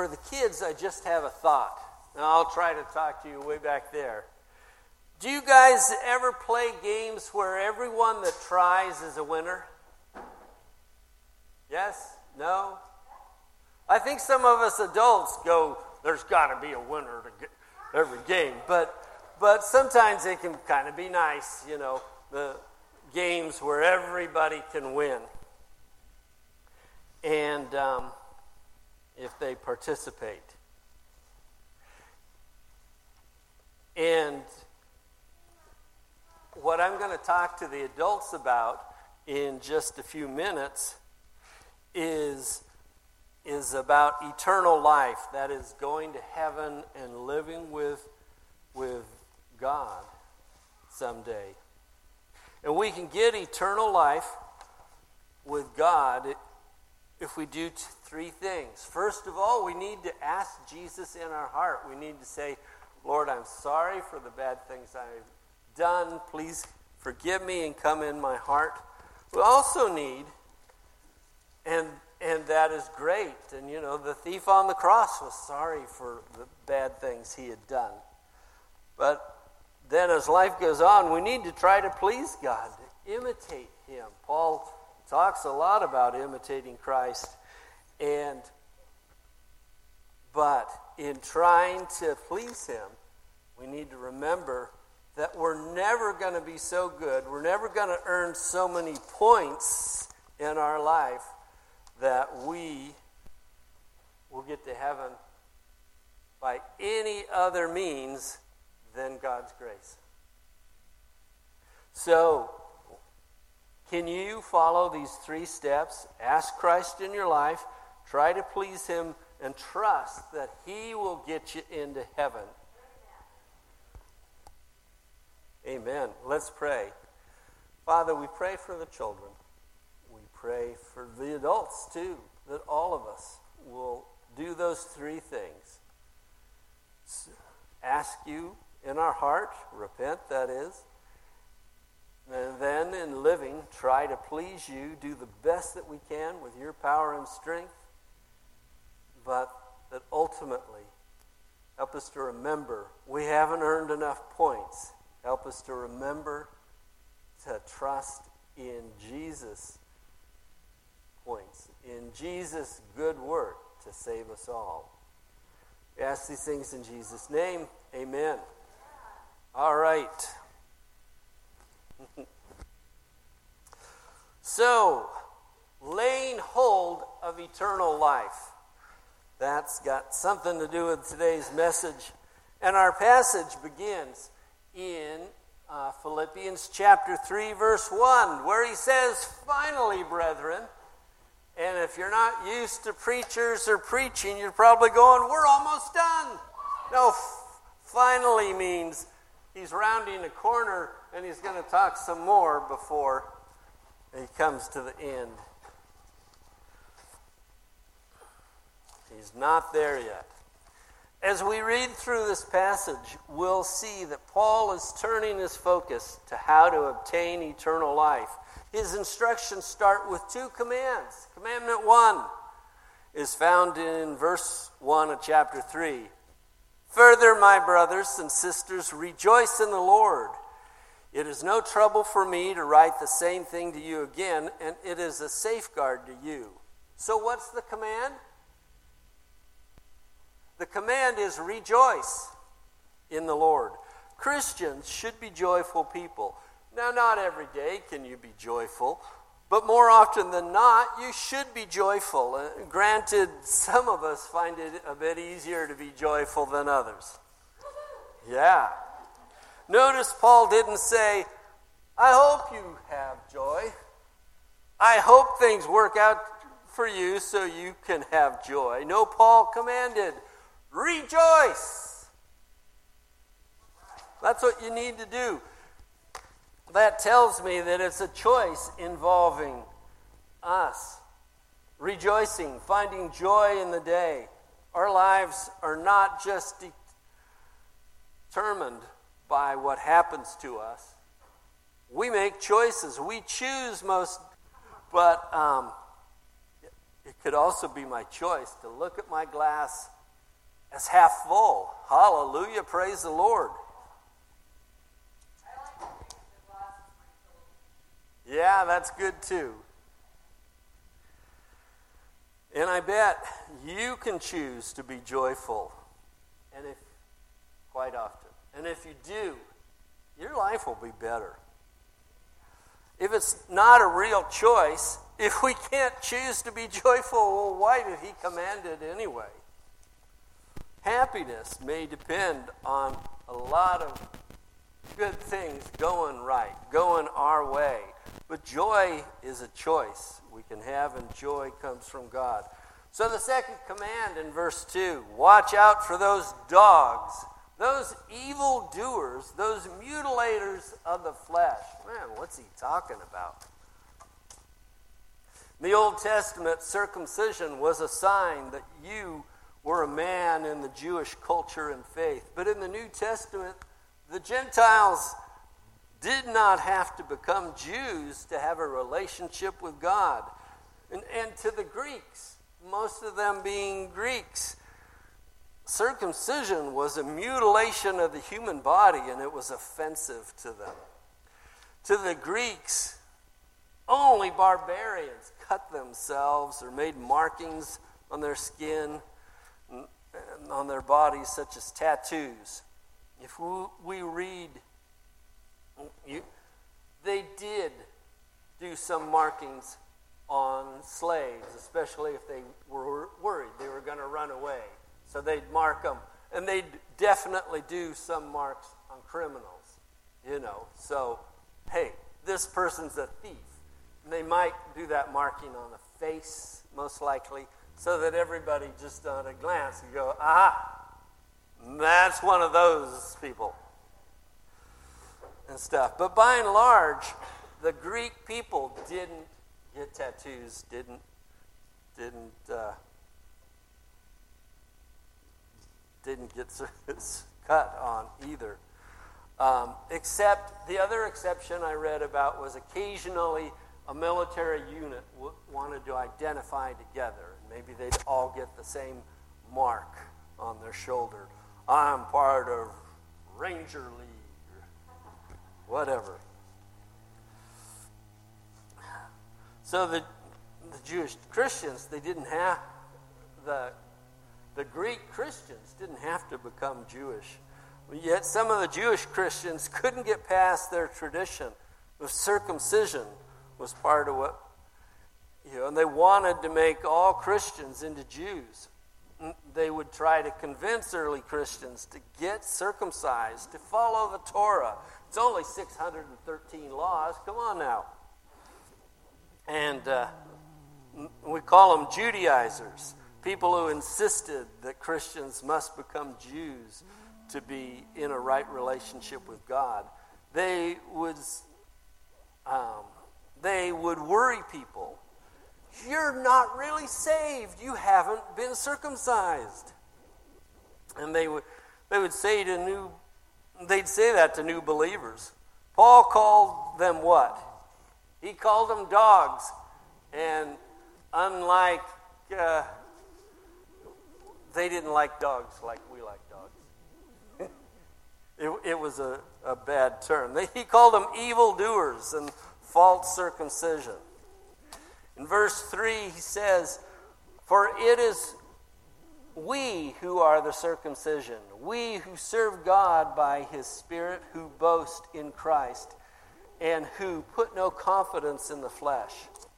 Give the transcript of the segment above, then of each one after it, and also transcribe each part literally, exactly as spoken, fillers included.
for the kids, I just have a thought. And I'll try to talk to you way back there. Do you guys ever play games where everyone that tries is a winner? Yes? No? I think some of us adults go, there's got to be a winner to get every game. But but sometimes it can kind of be nice, you know, the games where everybody can win. And um, if they participate. And what I'm going to talk to the adults about in just a few minutes is, is about eternal life. That is going to heaven and living with, with God someday. And we can get eternal life with God if we do t- three things. First of all, we need to ask Jesus in our heart. We need to say, Lord, I'm sorry for the bad things I've done. Please forgive me and come in my heart. We also need, and and that is great, and you know, the thief on the cross was sorry for the bad things he had done. But then as life goes on, we need to try to please God, to imitate him. Paul talks a lot about imitating Christ, and but in trying to please him, we need to remember that we're never going to be so good, we're never going to earn so many points in our life that we will get to heaven by any other means than God's grace. So, can you follow these three steps? Ask Christ in your life, try to please him, and trust that he will get you into heaven. Amen. Let's pray. Father, we pray for the children. We pray for the adults too, that all of us will do those three things. Ask you in our heart, repent, that is, and then in living, try to please you, do the best that we can with your power and strength, but that ultimately, help us to remember we haven't earned enough points. Help us to remember to trust in Jesus' points, in Jesus' good work to save us all. We ask these things in Jesus' name. Amen. All right. So, laying hold of eternal life. That's got something to do with today's message. And our passage begins in uh, Philippians chapter three, verse one, where he says, finally, brethren. And if you're not used to preachers or preaching, you're probably going, we're almost done. No, f- finally means he's rounding a corner and he's going to talk some more before he comes to the end. He's not there yet. As we read through this passage, we'll see that Paul is turning his focus to how to obtain eternal life. His instructions start with two commands. Commandment one is found in verse one of chapter three. Further, my brothers and sisters, rejoice in the Lord. It is no trouble for me to write the same thing to you again, and it is a safeguard to you. So what's the command? The command is rejoice in the Lord. Christians should be joyful people. Now, not every day can you be joyful, but more often than not, you should be joyful. Uh, granted, some of us find it a bit easier to be joyful than others. Yeah. Notice Paul didn't say, I hope you have joy. I hope things work out for you so you can have joy. No, Paul commanded, rejoice. That's what you need to do. That tells me that it's a choice involving us. Rejoicing, finding joy in the day. Our lives are not just determined by what happens to us. We make choices. We choose most, but um, it could also be my choice to look at my glass as half full. Hallelujah, praise the Lord. I like to think the glass is my pillow. Yeah, that's good too. And I bet you can choose to be joyful, and if quite often. And if you do, your life will be better. If it's not a real choice, if we can't choose to be joyful, well, why did he command it anyway? Happiness may depend on a lot of good things going right, going our way. But joy is a choice we can have, and joy comes from God. So the second command in verse two, watch out for those dogs, those evil doers, those mutilators of the flesh. Man, what's he talking about? In the Old Testament, circumcision was a sign that you were a man in the Jewish culture and faith. But in the New Testament, the Gentiles did not have to become Jews to have a relationship with God. And, and to the Greeks, most of them being Greeks, circumcision was a mutilation of the human body, and it was offensive to them. To the Greeks, only barbarians cut themselves or made markings on their skin and on their bodies, such as tattoos. If we read, you, they did do some markings on slaves, especially if they were worried they were going to run away. So they'd mark them. And they'd definitely do some marks on criminals, you know. So, hey, this person's a thief. And they might do that marking on the face, most likely, so that everybody just on a glance would go, aha, that's one of those people and stuff. But by and large, the Greek people didn't get tattoos, didn't, didn't, uh, didn't get cut on either. Um, except, the other exception I read about was occasionally a military unit w- wanted to identify together. Maybe they'd all get the same mark on their shoulder. I'm part of Ranger League, or whatever. So the the Jewish Christians, they didn't have, the the Greek Christians didn't have to become Jewish. Yet some of the Jewish Christians couldn't get past their tradition of circumcision was part of what, you know, and they wanted to make all Christians into Jews. They would try to convince early Christians to get circumcised, to follow the Torah. It's only six hundred thirteen laws. Come on now. And uh, we call them Judaizers, people who insisted that Christians must become Jews to be in a right relationship with God. They would, um, they would worry people. You're not really saved. You haven't been circumcised. And they would, they would say to new, they'd say that to new believers. Paul called them what? He called them dogs. And unlike, uh, they didn't like dogs like we like dogs. it, it was a, a bad term. They, he called them evildoers and false circumcision. In verse three, he says, for it is we who are the circumcision, we who serve God by his Spirit, who boast in Christ, and who put no confidence in the flesh.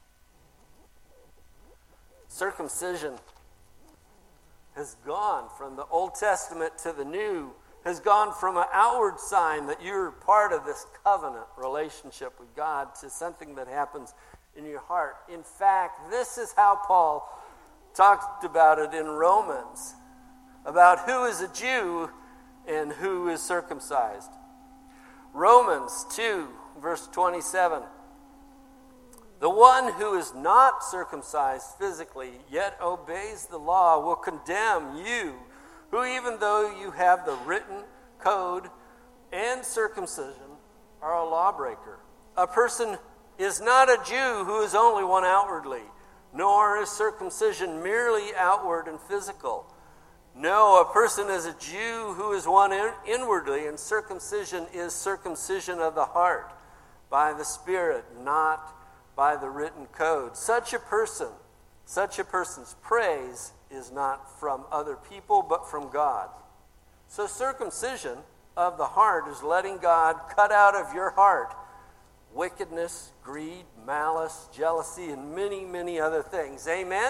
Circumcision has gone from the Old Testament to the New, has gone from an outward sign that you're part of this covenant relationship with God to something that happens in your heart. In fact, this is how Paul talked about it in Romans, about who is a Jew and who is circumcised. Romans two, verse twenty-seven. The one who is not circumcised physically, yet obeys the law, will condemn you, who even though you have the written code and circumcision, are a lawbreaker. A person is not a Jew who is only one outwardly, nor is circumcision merely outward and physical. No, a person is a Jew who is one in- inwardly, and circumcision is circumcision of the heart, by the Spirit, not by the written code. Such a person, such a person's praise is not from other people, but from God. So circumcision of the heart is letting God cut out of your heart wickedness, greed, malice, jealousy, and many, many other things. Amen?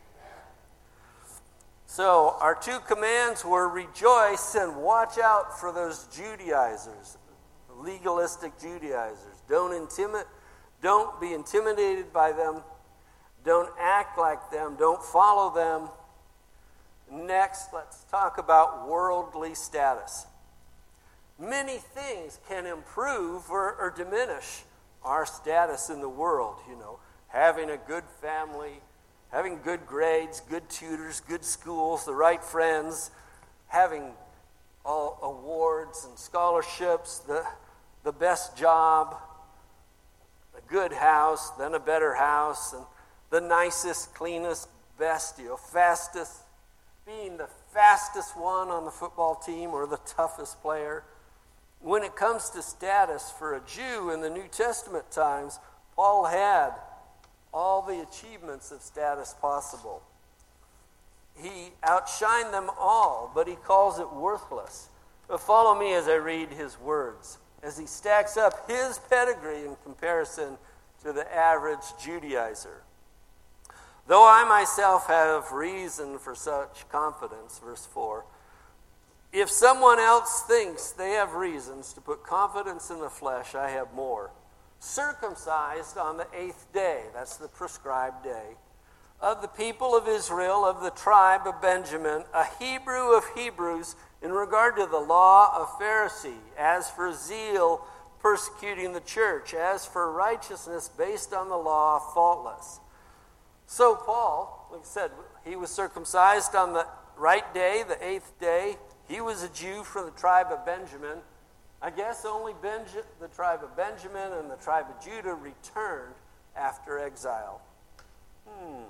So our two commands were rejoice and watch out for those Judaizers, legalistic Judaizers. Don't intimidate, don't be intimidated by them. Don't act like them. Don't follow them. Next, let's talk about worldly status. Many things can improve or, or diminish our status in the world, you know, having a good family, having good grades, good tutors, good schools, the right friends, having all awards and scholarships, the, the best job, a good house, then a better house, and the nicest, cleanest, best, you know, fastest, being the fastest one on the football team or the toughest player. When it comes to status for a Jew in the New Testament times, Paul had all the achievements of status possible. He outshined them all, but he calls it worthless. But follow me as I read his words, as he stacks up his pedigree in comparison to the average Judaizer. Though I myself have reason for such confidence, verse four, if someone else thinks they have reasons to put confidence in the flesh, I have more. Circumcised on the eighth day, that's the prescribed day, of the people of Israel, of the tribe of Benjamin, a Hebrew of Hebrews, in regard to the law, a Pharisee, as for zeal, persecuting the church, as for righteousness based on the law, faultless. So Paul, like I said, he was circumcised on the right day, the eighth day. He was a Jew from the tribe of Benjamin. I guess only Benja- the tribe of Benjamin and the tribe of Judah returned after exile. Hmm.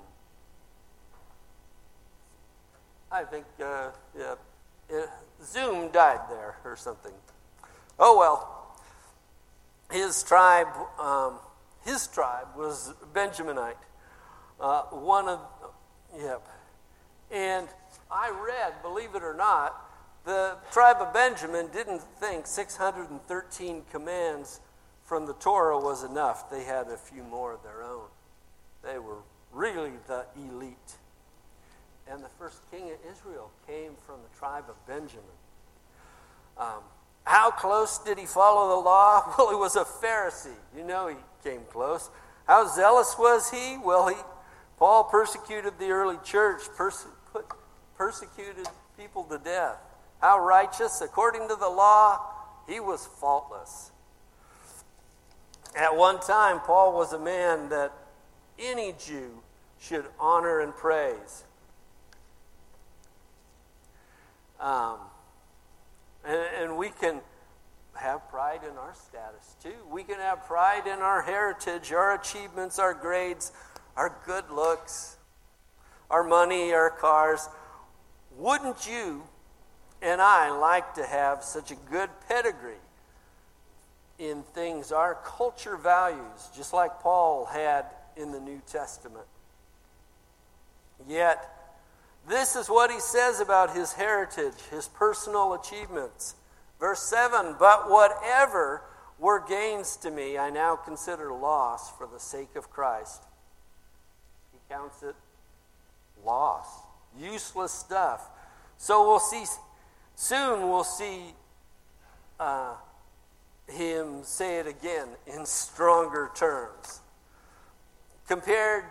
I think uh, yeah, it, Zoom died there or something. Oh well. His tribe, um, his tribe was Benjaminite. Uh, one of, yep. And I read, believe it or not, the tribe of Benjamin didn't think six hundred thirteen commands from the Torah was enough. They had a few more of their own. They were really the elite. And the first king of Israel came from the tribe of Benjamin. Um, how close did he follow the law? Well, he was a Pharisee. You know he came close. How zealous was he? Well, he Paul persecuted the early church, perse- put, persecuted people to death. How righteous? According to the law, he was faultless. At one time, Paul was a man that any Jew should honor and praise. Um, and, and we can have pride in our status too. We can have pride in our heritage, our achievements, our grades, our good looks, our money, our cars. Wouldn't you and I like to have such a good pedigree in things our culture values, just like Paul had in the New Testament? Yet, this is what he says about his heritage, his personal achievements. Verse seven, but whatever were gains to me, I now consider loss for the sake of Christ. He counts it loss, useless stuff. So we'll see, soon we'll see uh, him say it again in stronger terms. Compared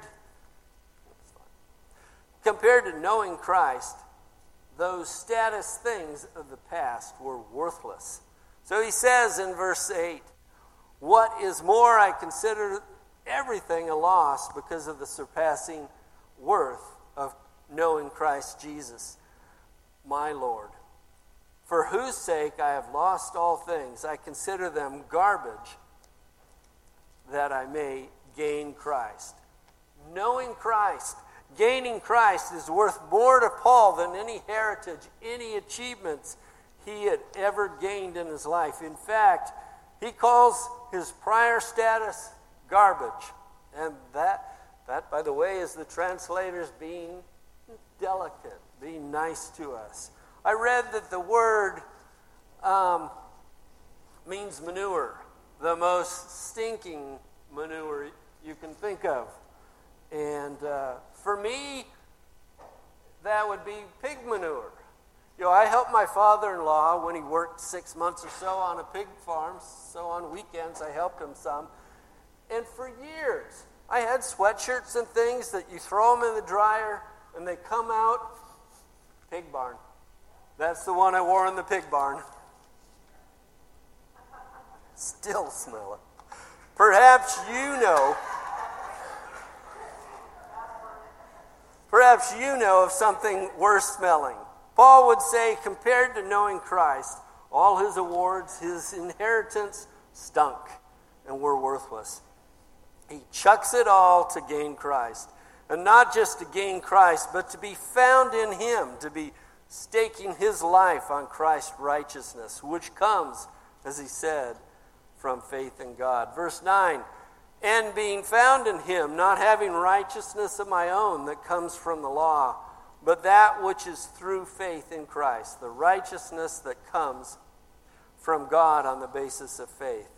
Compared to knowing Christ, those status things of the past were worthless. So he says in verse eight, what is more, I consider everything a loss because of the surpassing worth of knowing Christ Jesus, my Lord, for whose sake I have lost all things. I consider them garbage that I may gain Christ. knowing Christ, gaining Christ is worth more to Paul than any heritage, any achievements he had ever gained in his life. In fact, he calls his prior status garbage. And that, that, by the way, is the translators being delicate, being nice to us. I read that the word um, means manure, the most stinking manure you can think of. And uh, for me, that would be pig manure. You know, I helped my father-in-law when he worked six months or so on a pig farm, so on weekends I helped him some. And for years, I had sweatshirts and things that you throw them in the dryer and they come out, pig barn. That's the one I wore in the pig barn. Still smell it. Perhaps you know, perhaps you know of something worse smelling. Paul would say, compared to knowing Christ, all his awards, his inheritance stunk and were worthless. He chucks it all to gain Christ. And not just to gain Christ, but to be found in him, to be staking his life on Christ's righteousness, which comes, as he said, from faith in God. Verse nine, and being found in him, not having righteousness of my own that comes from the law, but that which is through faith in Christ, the righteousness that comes from God on the basis of faith.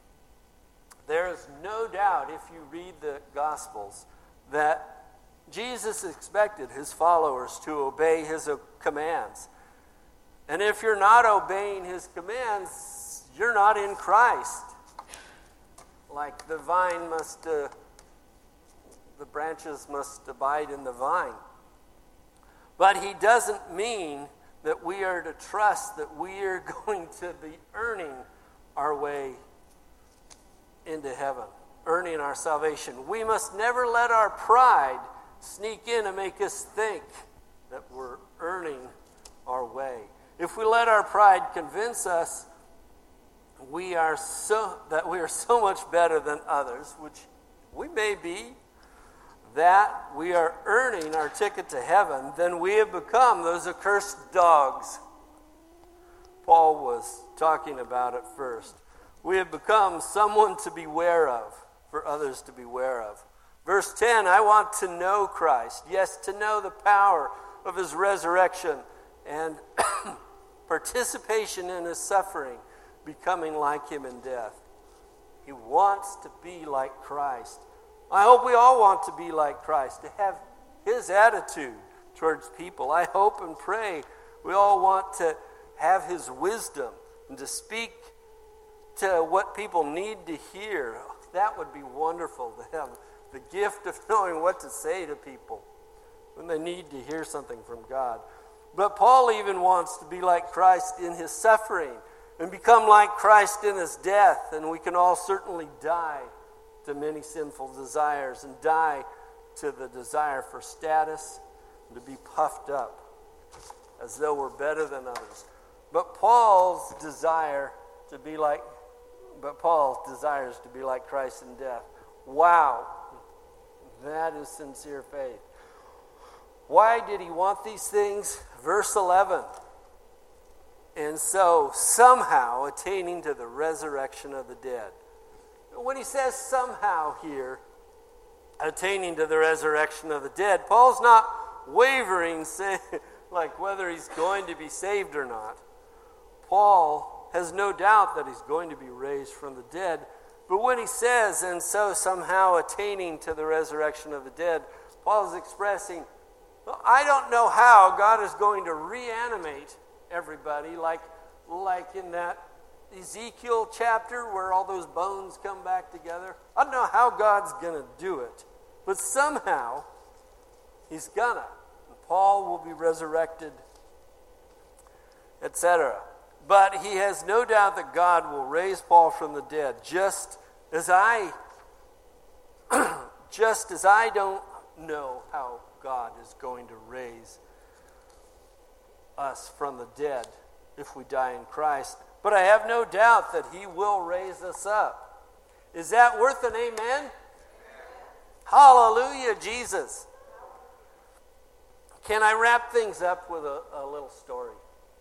There is no doubt, if you read the Gospels, that Jesus expected his followers to obey his commands. And if you're not obeying his commands, you're not in Christ. Like the vine must, uh, the branches must abide in the vine. But he doesn't mean that we are to trust that we are going to be earning our way into heaven, earning our salvation. We must never let our pride sneak in and make us think that we're earning our way. If we let our pride convince us we are so that we are so much better than others, which we may be, that we are earning our ticket to heaven, then we have become those accursed dogs Paul was talking about at first. We have become someone to beware of, for others to beware of. Verse ten, I want to know Christ. Yes, to know the power of his resurrection and participation in his suffering, becoming like him in death. He wants to be like Christ. I hope we all want to be like Christ, to have his attitude towards people. I hope and pray we all want to have his wisdom and to speak to what people need to hear. That would be wonderful to have the gift of knowing what to say to people when they need to hear something from God. But Paul even wants to be like Christ in his suffering and become like Christ in his death. And we can all certainly die to many sinful desires and die to the desire for status and to be puffed up as though we're better than others. But Paul's desire to be like, but Paul desires to be like Christ in death. Wow, that is sincere faith. Why did he want these things? Verse eleven. And so, somehow attaining to the resurrection of the dead. When he says somehow here, attaining to the resurrection of the dead, Paul's not wavering, saying, like whether he's going to be saved or not. Paul has no doubt that he's going to be raised from the dead. But when he says, and so somehow attaining to the resurrection of the dead, Paul is expressing, well, I don't know how God is going to reanimate everybody, like, like in that Ezekiel chapter where all those bones come back together. I don't know how God's going to do it, but somehow he's gonna. And Paul will be resurrected, et cetera. But he has no doubt that God will raise Paul from the dead, just as I, just as I don't know how God is going to raise us from the dead if we die in Christ. But I have no doubt that he will raise us up. Is that worth an amen? Hallelujah, Jesus. Can I wrap things up with a, a little story?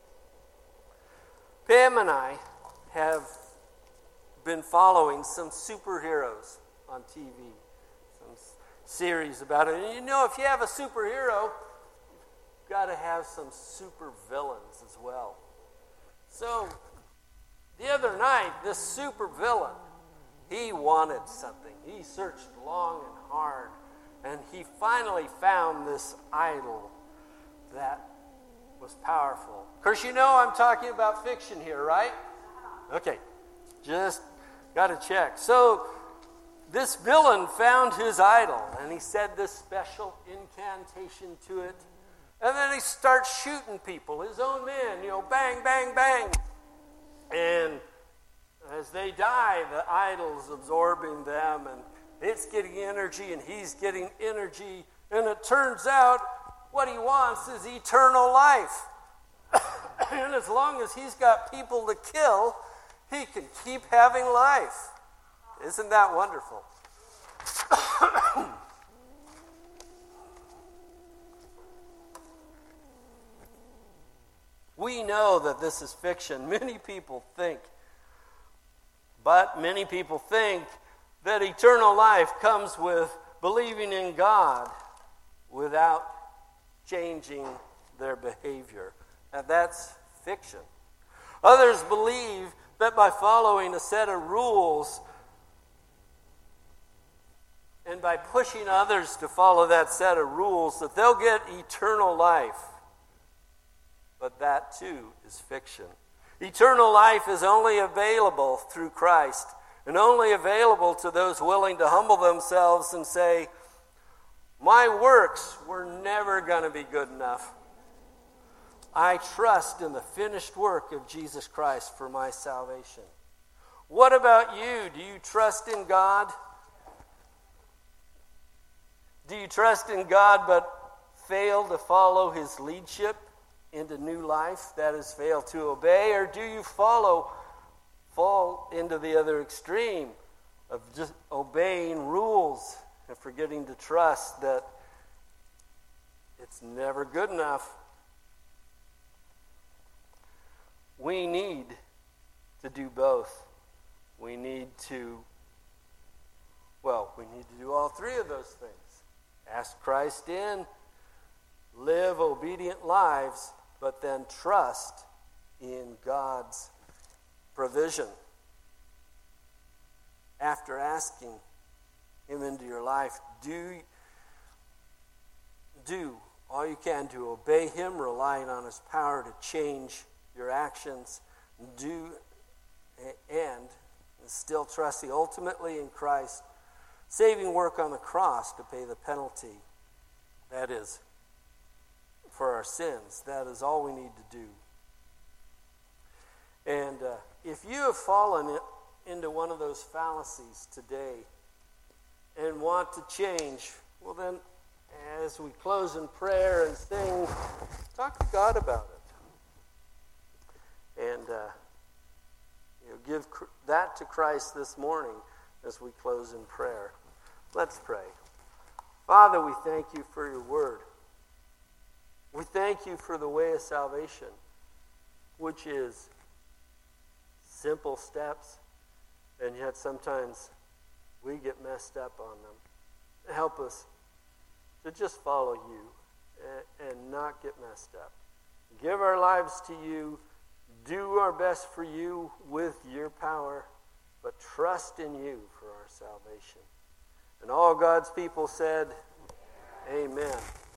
Pam and I have been following some superheroes on T V, some s- series about it. And you know, if you have a superhero, you've got to have some super villains as well. So, the other night, this super villain, he wanted something. He searched long and hard, and he finally found this idol that was powerful. Of course, you know I'm talking about fiction here, right? Okay, just got to check. So, this villain found his idol, and he said this special incantation to it, and then he starts shooting people, his own men, you know, bang, bang, bang. And as they die, the idol's absorbing them, and it's getting energy, and he's getting energy, and it turns out what he wants is eternal life. And as long as he's got people to kill, he can keep having life. Isn't that wonderful? We know that this is fiction. Many people think, but many people think that eternal life comes with believing in God without changing their behavior. And that's fiction. Others believe that by following a set of rules and by pushing others to follow that set of rules, that they'll get eternal life. But that too is fiction. Eternal life is only available through Christ, and only available to those willing to humble themselves and say, my works were never going to be good enough. I trust in the finished work of Jesus Christ for my salvation. What about you? Do you trust in God? Do you trust in God but fail to follow his leadership into new life? That is, fail to obey? Or do you follow, fall into the other extreme of just obeying rules and forgetting to trust that it's never good enough? We need to do both. We need to, well, we need to do all three of those things. Ask Christ in, live obedient lives, but then trust in God's provision. After asking him into your life, do, do all you can to obey him, relying on his power to change your actions, do and still trusting ultimately in Christ, saving work on the cross to pay the penalty. That is, for our sins. That is all we need to do. And uh, if you have fallen into one of those fallacies today and want to change, well then, as we close in prayer and sing, talk to God about it. And uh, you know, give that to Christ this morning as we close in prayer. Let's pray. Father, we thank you for your word. We thank you for the way of salvation, which is simple steps, and yet sometimes we get messed up on them. Help us to just follow you and, and not get messed up. Give our lives to you. Do our best for you with your power, but trust in you for our salvation. And all God's people said, amen.